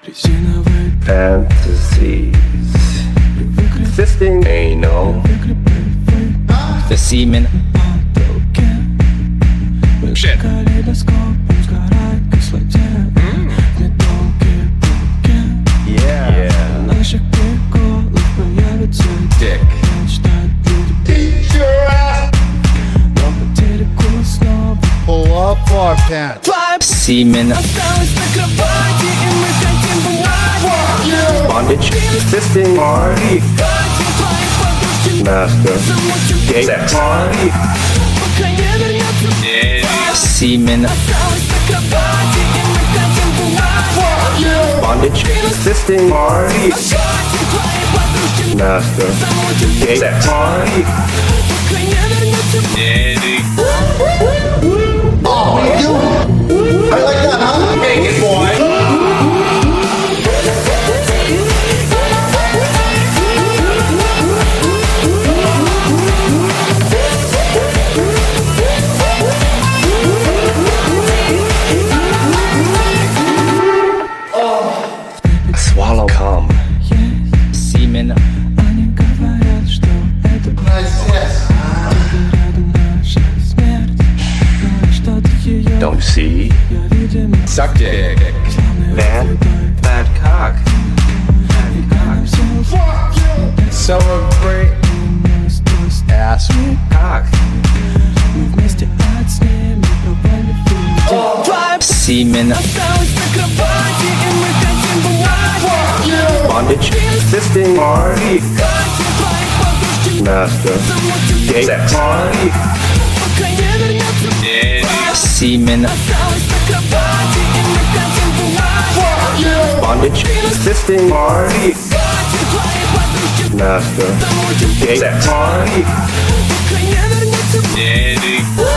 Fantasies. Fisting anal. The semen. Shit. Yeah. Dick. Eat your ass. Pull up our pants. Semen. Bondage. Fisting. Party. Master. Gay sex. Party. Semen. Bondage. Fisting. Party. Master. Gay sex. Party. Oh, what are you doing? I like that, huh? Take it, boy. Swallow cum. Semen. Nice, yes. Don't you see? Suck dick. Bad cock. Celebrate. Ass. Cock. Semen. Bondage. Fisting. Party. Master. Gay sex. Party. Semen. Bondage. Fisting. Party. Master. Gay sex. Party.